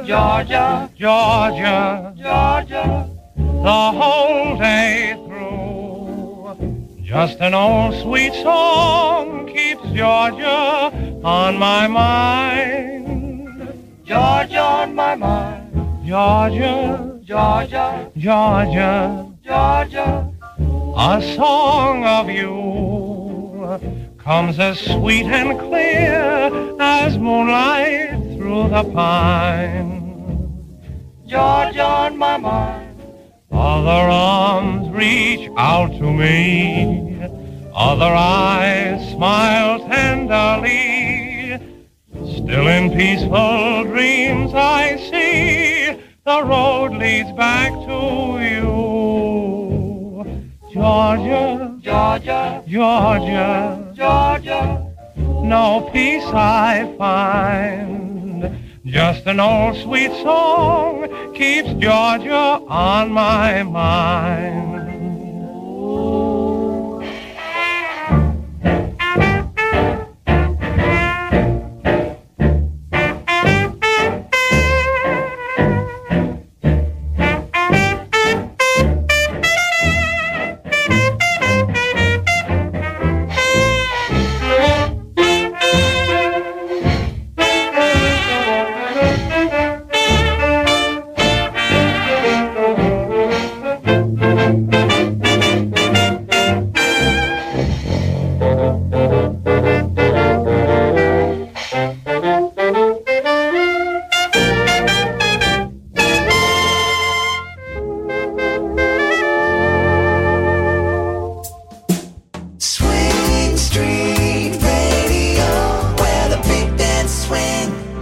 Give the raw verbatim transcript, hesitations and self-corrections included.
Georgia, Georgia, Georgia, the whole day through. Just an old sweet song keeps Georgia on my mind. Georgia on my mind. Georgia, Georgia, Georgia, Georgia, a song of you comes as sweet and clear as moonlight through the pine. Georgia on my mind. Other arms reach out to me, other eyes smile tenderly. Still in peaceful dreams I see the road leads back to you. Georgia, Georgia, Georgia, Georgia, no peace I find. Just an old sweet song keeps Georgia on my mind.